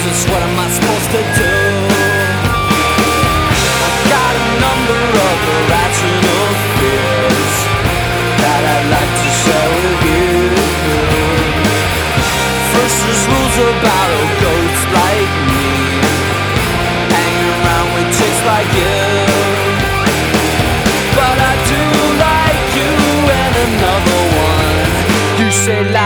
Jesus, what am I supposed to do? I've got a number of irrational fears that I'd like to share with you. First there's rules about old goats like me, hanging around with chicks like you. But I do like you and another one. You say